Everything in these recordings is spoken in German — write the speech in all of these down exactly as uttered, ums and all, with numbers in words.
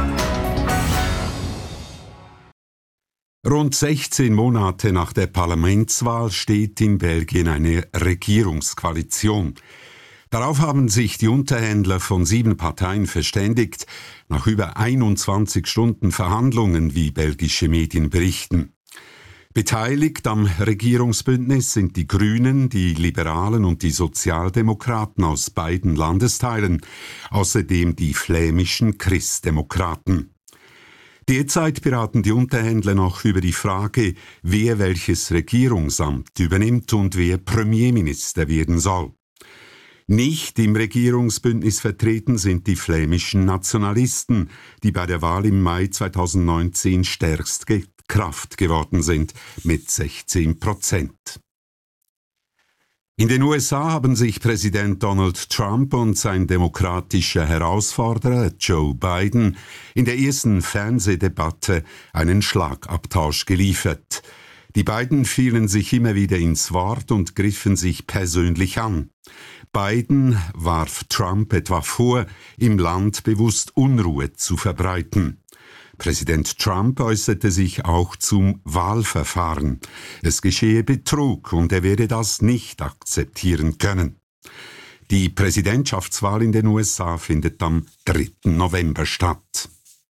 Rund sechzehn Monate nach der Parlamentswahl steht in Belgien eine Regierungskoalition. Darauf haben sich die Unterhändler von sieben Parteien verständigt, nach über einundzwanzig Stunden Verhandlungen, wie belgische Medien berichten. Beteiligt am Regierungsbündnis sind die Grünen, die Liberalen und die Sozialdemokraten aus beiden Landesteilen, außerdem die flämischen Christdemokraten. Derzeit beraten die Unterhändler noch über die Frage, wer welches Regierungsamt übernimmt und wer Premierminister werden soll. Nicht im Regierungsbündnis vertreten sind die flämischen Nationalisten, die bei der Wahl im Mai zweitausendneunzehn stärkste Kraft geworden sind, mit sechzehn Prozent. In den U S A haben sich Präsident Donald Trump und sein demokratischer Herausforderer Joe Biden in der ersten Fernsehdebatte einen Schlagabtausch geliefert. Die beiden fielen sich immer wieder ins Wort und griffen sich persönlich an. Biden warf Trump etwa vor, im Land bewusst Unruhe zu verbreiten. Präsident Trump äußerte sich auch zum Wahlverfahren. Es geschehe Betrug und er werde das nicht akzeptieren können. Die Präsidentschaftswahl in den U S A findet am dritten November statt.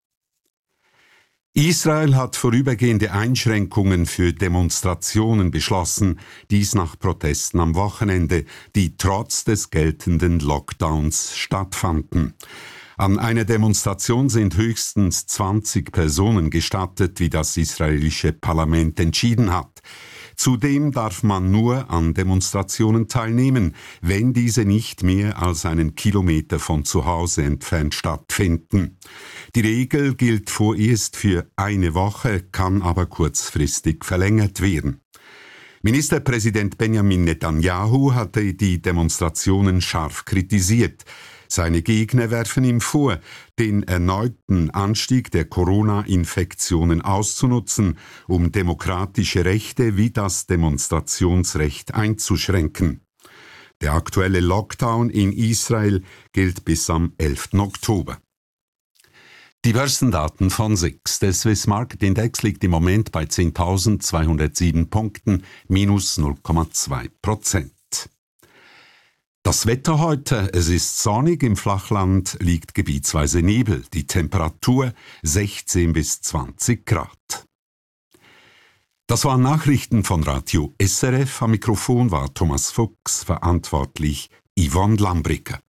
Israel hat vorübergehende Einschränkungen für Demonstrationen beschlossen, dies nach Protesten am Wochenende, die trotz des geltenden Lockdowns stattfanden. An einer Demonstration sind höchstens zwanzig Personen gestattet, wie das israelische Parlament entschieden hat. Zudem darf man nur an Demonstrationen teilnehmen, wenn diese nicht mehr als einen Kilometer von zu Hause entfernt stattfinden. Die Regel gilt vorerst für eine Woche, kann aber kurzfristig verlängert werden. Ministerpräsident Benjamin Netanyahu hatte die Demonstrationen scharf kritisiert. Seine Gegner werfen ihm vor, den erneuten Anstieg der Corona-Infektionen auszunutzen, um demokratische Rechte wie das Demonstrationsrecht einzuschränken. Der aktuelle Lockdown in Israel gilt bis am elften Oktober. Die Börsendaten von S I X. Der Swiss Market Index liegt im Moment bei zehntausendzweihundertsieben Punkten, minus null Komma zwei Prozent. Das Wetter heute, es ist sonnig, im Flachland liegt gebietsweise Nebel, die Temperatur sechzehn bis zwanzig Grad. Das waren Nachrichten von Radio S R F, am Mikrofon war Thomas Fuchs, verantwortlich Yvonne Lambricker.